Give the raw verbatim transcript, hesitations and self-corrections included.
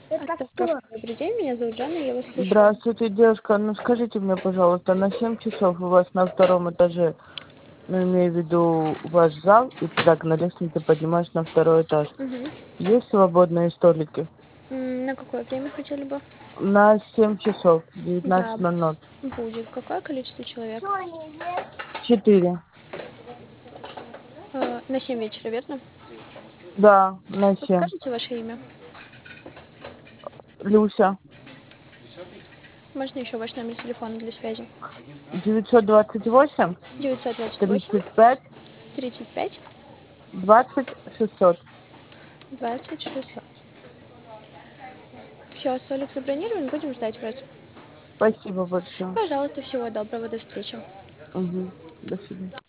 Здравствуйте, добрый день, меня зовут Жанна, я вас слушаю. Здравствуйте, девушка. Ну скажите мне, пожалуйста, на семь часов у вас на втором этаже, ну имею в виду ваш зал, и так на лестнице поднимаешь на второй этаж. Мгм. Есть свободные столики? М, На какое время хотели бы? На семь часов, Да, девятнадцать ноль ноль. будет. Какое количество человек? Четыре. Э, На семь вечера, верно? Да, на семь. Подскажите ваше имя? Люся. Можно еще ваш номер телефона для связи? девятьсот двадцать восемь девятьсот двадцать восемь тридцать пять тридцать пять двадцать шестьсот. двадцать шестьсот. Все, столик забронирован, будем ждать вас. Спасибо большое. Пожалуйста, всего доброго, до встречи. Угу. До свидания.